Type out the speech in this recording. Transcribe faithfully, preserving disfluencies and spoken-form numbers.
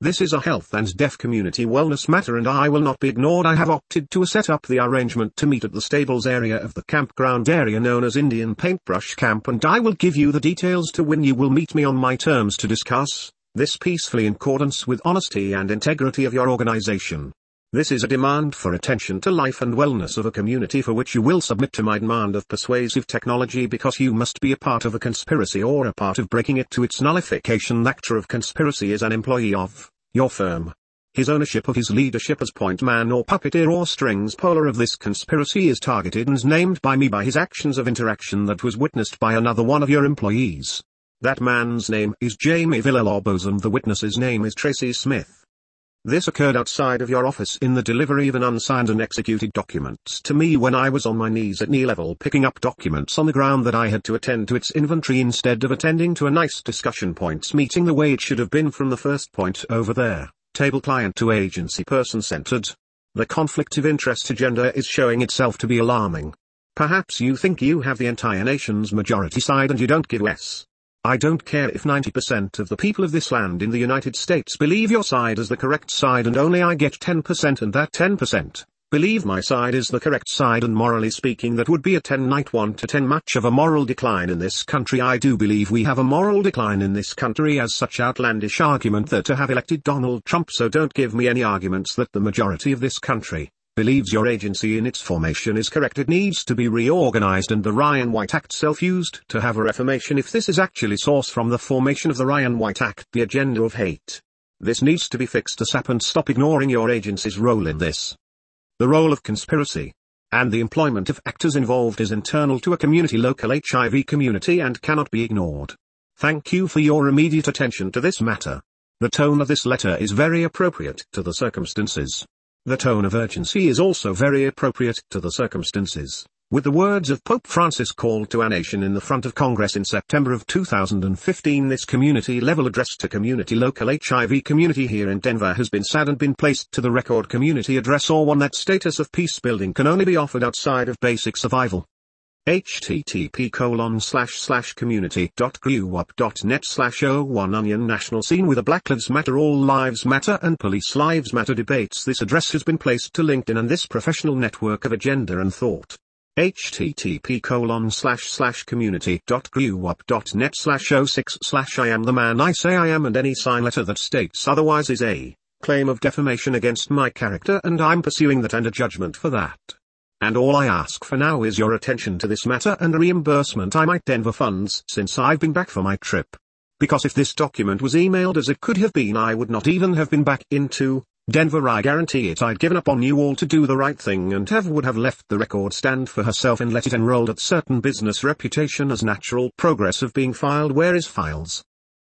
This is a health and deaf community wellness matter and I will not be ignored. I have opted to set up the arrangement to meet at the stables area of the campground area known as Indian Paintbrush Camp, and I will give you the details to when you will meet me on my terms to discuss this peacefully in accordance with honesty and integrity of your organization. This is a demand for attention to life and wellness of a community for which you will submit to my demand of persuasive technology because you must be a part of a conspiracy or a part of breaking it to its nullification. The actor of conspiracy is an employee of your firm. His ownership of his leadership as point man or puppeteer or strings puller of this conspiracy is targeted and named by me by his actions of interaction that was witnessed by another one of your employees. That man's name is Jamie Villalobos and the witness's name is Tracy Smith. This occurred outside of your office in the delivery of an unsigned and executed documents to me when I was on my knees at knee level picking up documents on the ground that I had to attend to its inventory instead of attending to a nice discussion points meeting the way it should have been from the first point over there, table client to agency person centered. The conflict of interest agenda is showing itself to be alarming. Perhaps you think you have the entire nation's majority side and you don't give less. I don't care if ninety percent of the people of this land in the United States believe your side is the correct side and only I get ten percent and that ten percent believe my side is the correct side, and morally speaking that would be a ten night one to ten match of a moral decline in this country. I do believe we have a moral decline in this country as such outlandish argument that to have elected Donald Trump, so don't give me any arguments that the majority of this country believes your agency in its formation is correct. It needs to be reorganized and the Ryan White Act self-used to have a reformation if this is actually sourced from the formation of the Ryan White Act, the agenda of hate. This needs to be fixed ASAP and stop ignoring your agency's role in this. The role of conspiracy and the employment of actors involved is internal to a community, local H I V community, and cannot be ignored. Thank you for your immediate attention to this matter. The tone of this letter is very appropriate to the circumstances. The tone of urgency is also very appropriate to the circumstances, with the words of Pope Francis called to our nation in the front of Congress in September of two thousand fifteen. This community-level address to community local H I V community here in Denver has been sad and been placed to the record. Community address or one that status of peace building can only be offered outside of basic survival. http colon slash slash community dot grewup dot net slash oh one Onion National Scene with a Black Lives Matter, All Lives Matter and Police Lives Matter debates. This address has been placed to LinkedIn and this professional network of agenda and thought. http colon slash slash community dot grewup dot net slash oh six slash I am the man I say I am, and any sign letter that states otherwise is a claim of defamation against my character and I'm pursuing that and a judgment for that. And all I ask for now is your attention to this matter and a reimbursement I might Denver funds since I've been back for my trip. Because if this document was emailed as it could have been, I would not even have been back into Denver. I guarantee it. I'd given up on you all to do the right thing and have would have left the record stand for herself and let it enrolled at certain business reputation as natural progress of being filed. Where is files?